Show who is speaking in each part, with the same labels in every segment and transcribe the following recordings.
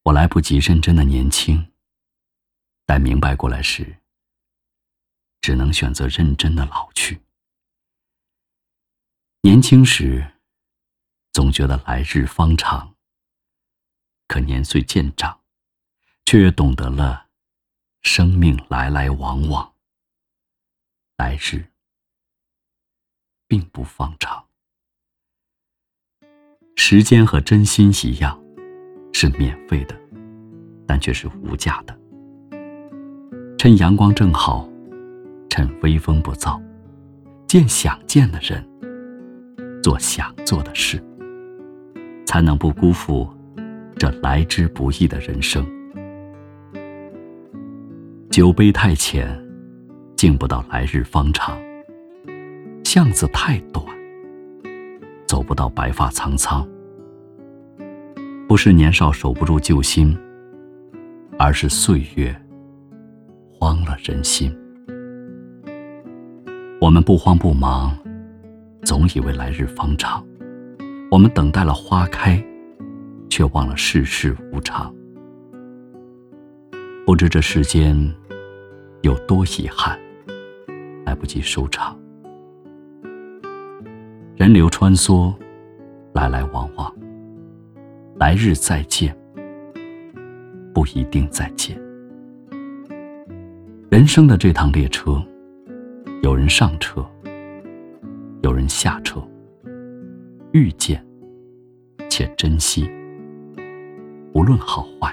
Speaker 1: 我来不及认真的年轻，待明白过来时，只能选择认真的老去。年轻时，总觉得来日方长，可年岁渐长，却越懂得了生命来来往往，来日并不方长。时间和真心一样，是免费的，但却是无价的。趁阳光正好，趁微风不燥，见想见的人，做想做的事，才能不辜负这来之不易的人生。酒杯太浅，敬不到来日方长；巷子太短，走不到白发苍苍。不是年少守不住旧心，而是岁月荒了人心。我们不慌不忙，总以为来日方长；我们等待了花开，却忘了世事无常。不知这世间有多遗憾，来不及收场。人流穿梭，来来往往，来日再见，不一定再见。人生的这趟列车，有人上车，有人下车。遇见且珍惜，无论好坏。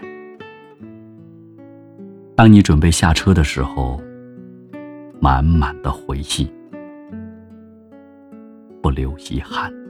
Speaker 1: 当你准备下车的时候，满满的回忆，不留遗憾。